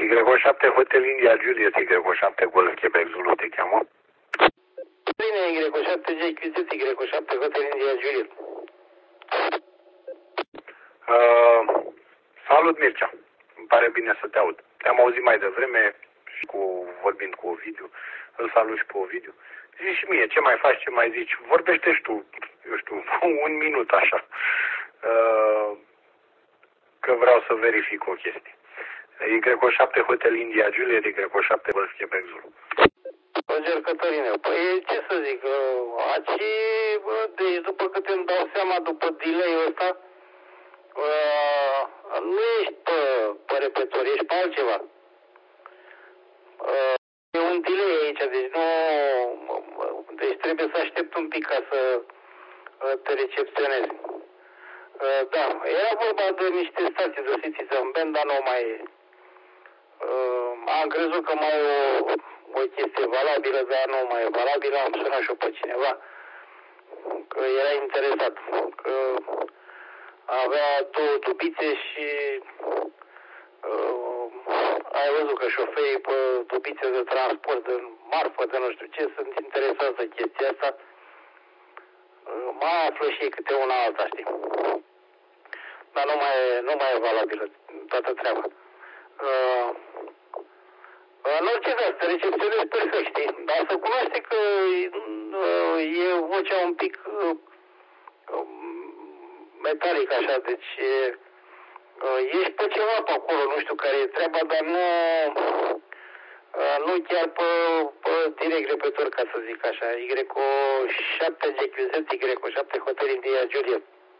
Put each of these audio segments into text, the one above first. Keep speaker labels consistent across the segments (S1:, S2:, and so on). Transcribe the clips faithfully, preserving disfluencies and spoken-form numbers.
S1: Y O șapte Hotel India Juliet, Y O șapte Golf Quebec Zulu te cheamă.
S2: Bine, Y O șapte J Q Z, Y O șapte Hotel India Juliet.
S1: Uh, salut Mircea, îmi pare bine să te aud. Te-am auzit mai devreme și cu, vorbind cu Ovidiu, îl salut și pe Ovidiu. Zici și mie, ce mai faci, ce mai zici? Vorbește și tu, eu știu, un minut așa, uh, că vreau să verific o chestie. Y O șapte Hotel India Juliet, Y O șapte Golf Quebec Zulu.
S2: Roger Cătăline, păi ce să zic, aici, deci după câte îmi dau seama, după delay-ul ăsta, uh, nu ești pe, pe repetor, ești pe altceva. Uh, e un delay aici, deci nu, deci trebuie să aștept un pic ca să uh, te recepționezi. Uh, da, era vorba de niște stații de sitiță în band, dar nu mai e. Uh, am crezut că mai e o, o chestie valabilă, dar nu mai e valabilă, am sunat și-o pe cineva că era interesat, că avea două dubițe și uh, ai văzut că șoferii pe dubițe de transport, de marfă, de nu știu ce, sunt interesați de chestia asta. Uh, mai află și ei câte una alta, știi? Dar nu mai e, nu mai e valabilă toată treaba. Uh, în orice caz, te recepționezi perfect, știi? Dar să cunoaște că uh, e vocea un pic uh, metalic așa, deci uh, ești pe ceva pe acolo, nu știu care e treaba, dar nu, uh, nu chiar pe, pe direct repetor, ca să zic așa. Y O șapte G Q Z, Y O șapte Hotel India Juliet.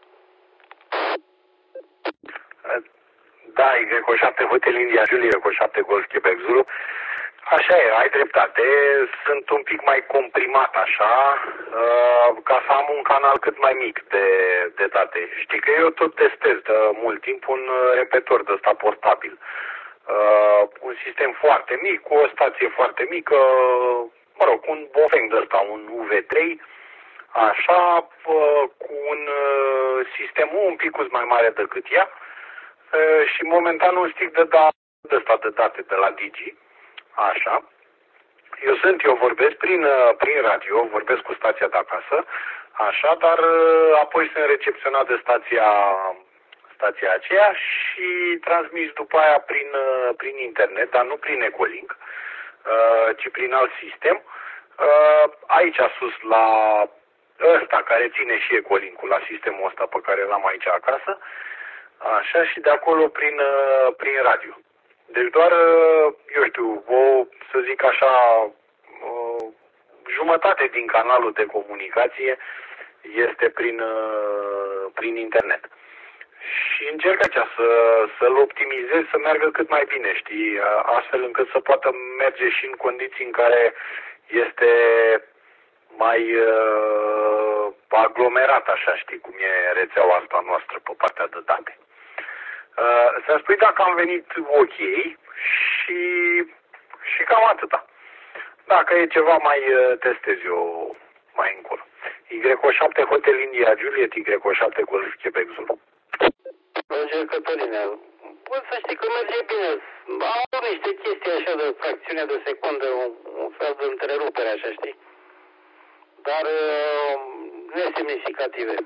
S1: Da, Y O șapte Hotel India Juliet, Y O șapte Golf Quebec Zulu. Așa e, ai dreptate, sunt un pic mai comprimat așa, uh, ca să am un canal cât mai mic de, de date. Știi că eu tot testez de mult timp un repetor de ăsta portabil. Uh, un sistem foarte mic, cu o stație foarte mică, mă rog, cu un bofeng de ăsta, un U V trei, așa, uh, cu un uh, sistem un pic mai mare decât ea uh, și momentan un stick de, da, de ăsta de date de la Digi. Așa. Eu sunt, eu vorbesc prin, prin radio, vorbesc cu stația de acasă, așa, dar apoi sunt recepționat de stația, stația aceea și transmis după aia prin, prin internet, dar nu prin Ecolink, ci prin alt sistem. Aici sus la ăsta care ține și Ecolink-ul, la sistemul ăsta pe care l-am aici acasă, așa, și de acolo prin, prin radio. Deci doar, eu știu, o, să zic așa, o, jumătate din canalul de comunicație este prin, prin internet. Și încerc aici să, să-l optimizez, să meargă cât mai bine, știi, astfel încât să poată merge și în condiții în care este mai uh, aglomerat, așa, știi, cum e rețeaua asta noastră pe partea de date. Uh, să-mi spui dacă am venit ok și, și cam atâta. Dacă e ceva, mai uh, testez eu mai încolo. Y O șapte Hotel India Juliet, Y O șapte Golf Quebec Zulu.
S2: Roger Cătăline, poți să știi că merge bine. Au niște chestii așa de fracțiune de secundă, un, un fel de întrerupere, așa, știi? Dar uh, nesemnificative.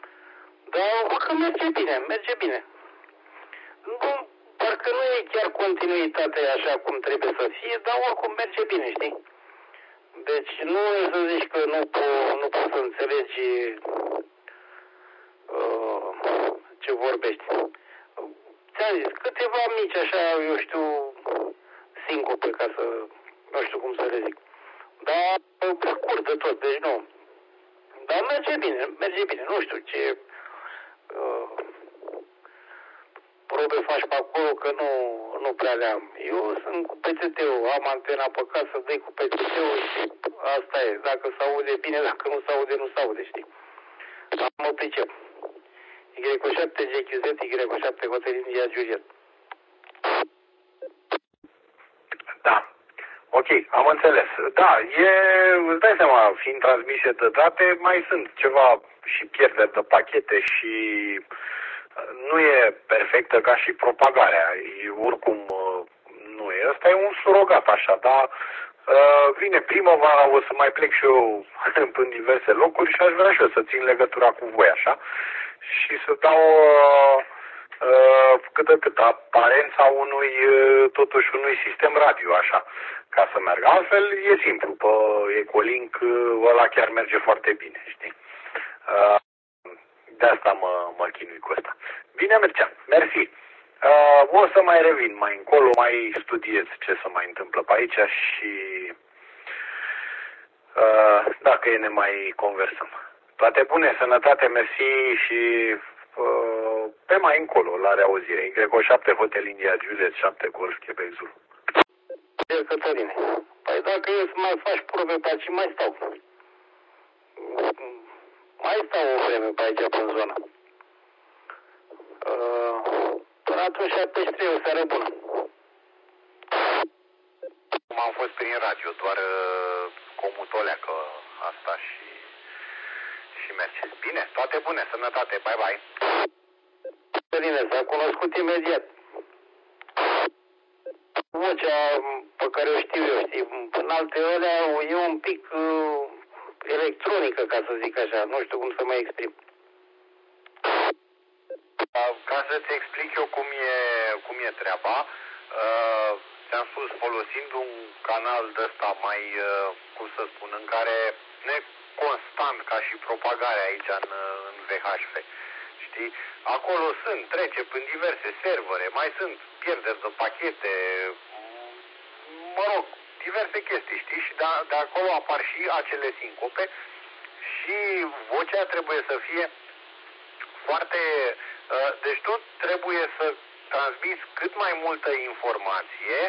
S2: Dar că merge bine, merge bine. Nu, parcă nu e chiar continuitate așa cum trebuie să fie, dar oricum merge bine, știi? Deci nu e să zici că nu, po, nu poți să înțelegi uh, ce vorbești. Ți-am zis, câteva mici așa, eu știu, sincope, ca să, nu știu cum să le zic. Dar scurt de tot, deci nu. Dar merge bine, merge bine, nu știu ce... Uh, probe faci pe acolo, că nu, nu prea le-am. Eu sunt cu P T T-ul, am antena pe casă, dai cu P T T-ul și asta e. Dacă se aude bine, dacă nu se aude, nu se aude, știi? Dar mă pricep. Y O șapte G Q Z, Y O șapte Hotel India Juliet.
S1: Da. Ok, am înțeles. Da, e, îți dai seama, fiind transmise de date, mai sunt ceva și pierderi de pachete și nu e perfectă ca și propagarea. E, oricum nu ăsta e un surogat așa, dar uh, vine primăvara, o să mai plec și eu în diverse locuri și aș vrea și eu să țin legătura cu voi așa și să dau uh, uh, cât cât aparența unui, uh, totuși unui sistem radio așa, ca să meargă. Altfel e simplu, pe Ecolink uh, ăla chiar merge foarte bine, știi? Uh, de asta mă, mă chinui cu ăsta. Bine, Mircea, mersi. Uh, o să mai revin mai încolo, mai studiez ce se mai întâmplă pe aici și uh, dacă e ne mai conversăm. Toate bune, sănătate, mersi și uh, pe mai încolo, la reauzire. Greco șapte, Hotel India, Juliet șapte, Golf, Quebec, Zulu.
S2: Cătăline, păi dacă e să mai faci probe pe aici, mai stau. Mai stau o vreme pe aici, pe zonă. Uh, până atunci șaptezeci și trei, o seară bună.
S1: Am fost prin radio, doar uh, comutoleacă asta și, și merge. Bine, toate bune, sănătate, bye bye.
S2: Bine, s-a cunoscut imediat. Vocea pe care o știu eu, știi, în alte alea e un pic uh, electronică, ca să zic așa, nu știu cum să mă exprim.
S1: Ca să-ți explic eu cum e, cum e treaba, uh, ți-am spus, folosind un canal de ăsta mai, uh, cum să spun, în care nu e constant ca și propagarea aici în, în V H F. Știi? Acolo sunt, trece prin diverse servere, mai sunt pierderi de pachete, mă rog, diverse chestii, știi? Și de, de acolo apar și acele sincope și vocea trebuie să fie foarte... Deci tu trebuie să transmiți cât mai multă informație,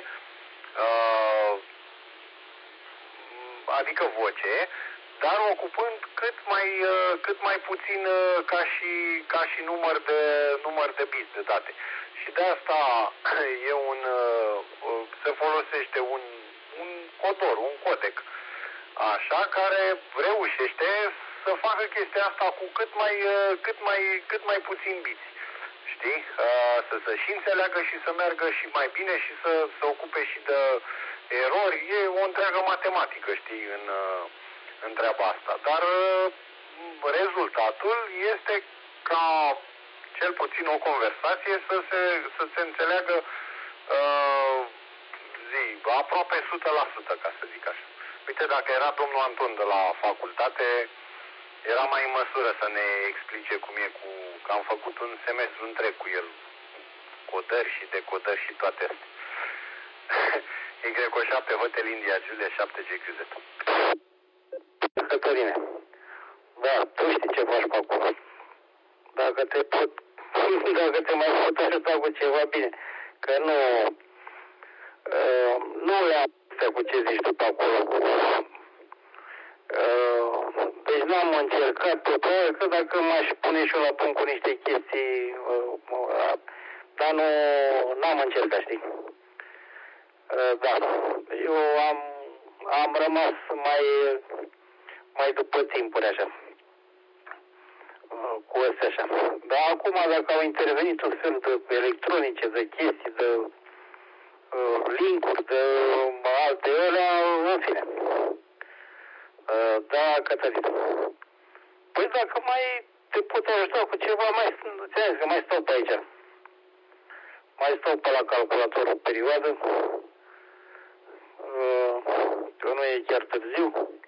S1: adică voce, dar ocupând cât mai, cât mai puțin ca și, ca și număr de, număr de bits de date. Și de asta e un, se folosește un, un codor, un codec, așa, care reușește să facă chestia asta cu cât mai, cât mai, cât mai puțin biți. Știi? Să se și înțeleagă și să meargă și mai bine și să se ocupe și de erori. E o întreagă matematică, știi, în, în treaba asta. Dar rezultatul este ca cel puțin o conversație să se, să se înțeleagă zi, aproape o sută la sută, ca să zic așa. Uite, dacă era domnul Anton de la facultate, era mai în măsură să ne explice cum e cu... că am făcut un semestru întreg cu el. Codări și decodări și toate astea. Y șapte, Hotel India, Juliet șapte, G Q Z.
S2: Cătăline, da, tu știi ce faci pe acolo. Dacă te pot... dacă te mai pot ajuta cu ceva, bine. Că nu... Uh, nu le-am cu ce zici tu pe acolo. Uh, deci n-am încercat tot aia, că dacă m-aș pune și eu la punct cu niște chestii, uh, uh, dar nu, n-am încercat, știi? Uh, da, eu am, am rămas mai, mai după timpuri, așa, uh, cu astea așa. Dar acum, dacă au intervenit un fel de electronice, de chestii, de uh, link-uri, de alte alea, în fine. Da, Cătălin. Păi dacă mai te pot ajuta cu ceva, mai, ți-am zis că mai stau pe aici. Mai stau pe la calculator o perioadă. Că nu e chiar târziu.